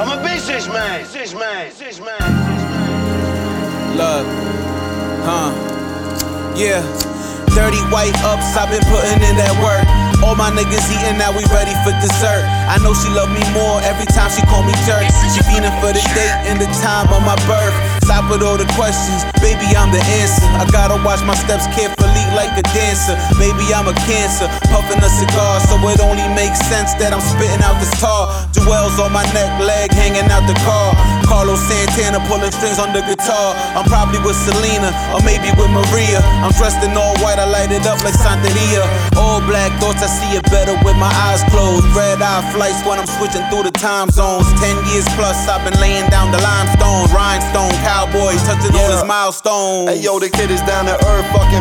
I'm a businessman. Love, yeah. 30 white ups, I've been putting in that work. All my niggas eating, now we ready for dessert. I know she love me more every time she call me jerk. She fiending for the date and the time of my birth. Stop with all the questions, baby, I'm the answer. I gotta watch my steps carefully like a dancer. Baby, I'm a cancer, puffing a cigar, so it only makes sense that I'm spitting out this tar. Jewels on my neck, leg hanging out the car. Carlos Santana pulling strings on the guitar. I'm probably with Selena, or maybe with Maria. I'm dressed in all white, I light it up like Santeria. All black thoughts, I see it better with my eyes closed. Red eye flights when I'm switching through the time zones. 10 years plus, I've been laying down the limestone. Rhinestone, cowboy, touching all his milestones. Hey yo, the kid is down to earth, fucking